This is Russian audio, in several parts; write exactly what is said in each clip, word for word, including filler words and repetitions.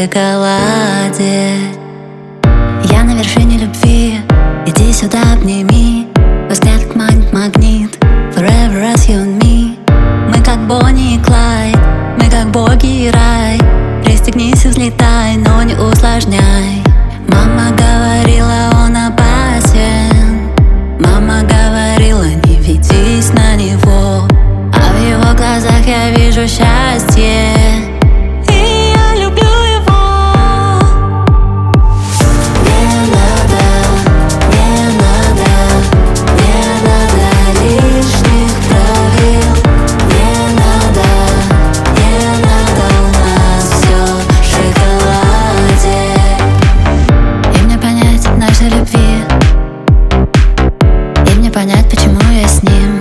шоколаде. Я на вершине любви, иди сюда, обними. Взгляд как манит магнит, forever as you and me. Мы как Бонни и Клайд, мы как боги и рай. Пристегнись и взлетай, но не усложняй. Мама говорила, он опасен. Мама говорила, не ведись на него. А в его глазах я вижу счастье. И я люблю его. Не надо, не надо, не надо лишних правил. Не надо, не надо, у нас все в шоколаде. И мне понять нашей любви, и мне понять, почему я с ним,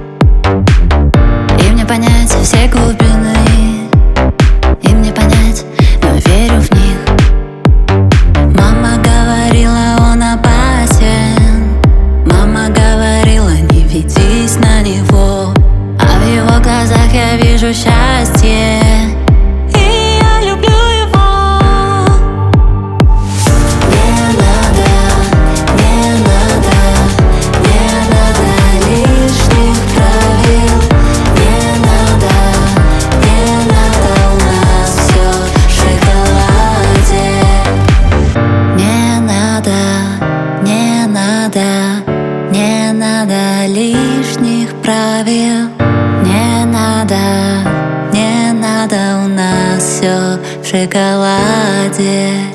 и мне понять все глубины, и мне понять, но верю в них. Мама говорила, он опасен. Мама говорила, не ведись на него. А в его глазах я вижу счастье. И я люблю его. Не надо, не надо, не надо лишних правил. Не надо, не надо, у нас все в шоколаде. Не надо, не надо, не надо лишних правил. Не надо, не надо, у нас все в шоколаде.